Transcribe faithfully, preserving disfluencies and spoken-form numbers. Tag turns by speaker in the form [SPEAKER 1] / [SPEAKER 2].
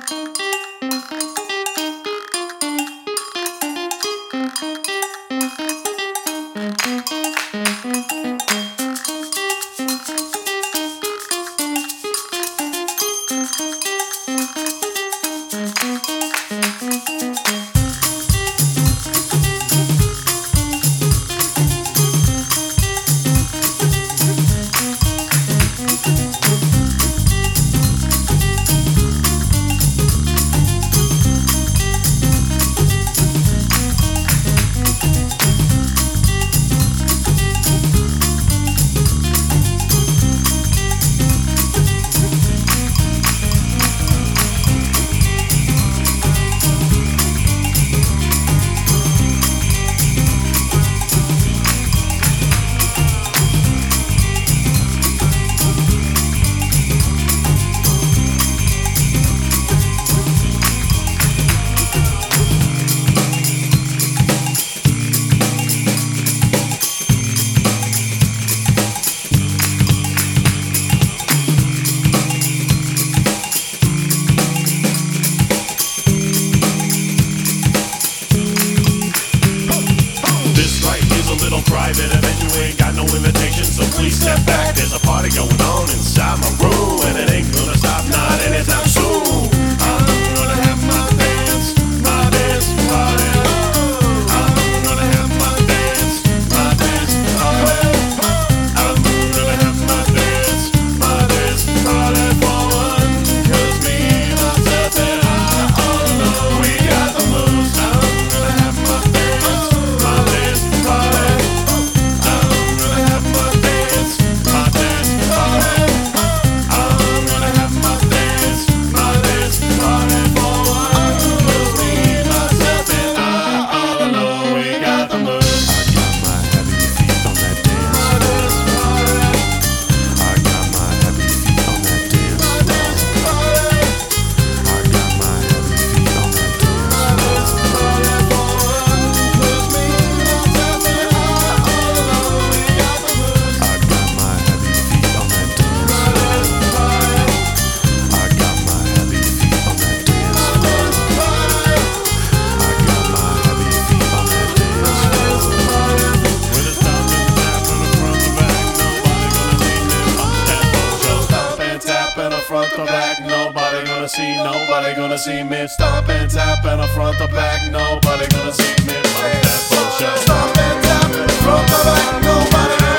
[SPEAKER 1] Private event, you ain't got no invitation, so please step back. There's a party going on inside my room, and it ain't gonna stop, not anytime soon. I'm gonna have my dance, my dance party. I'm gonna have my dance, my dance party. I'm gonna have my dance, my dance party for one. 'Cause me, myself, and I all know we got the moves. I'm gonna have my dance, my dance party. Front to back, nobody gonna see, nobody gonna see me. Stop and tap and a front to back, nobody gonna see me. Fuck that bullshit. Stop and tap and a front to back, nobody gonna see me.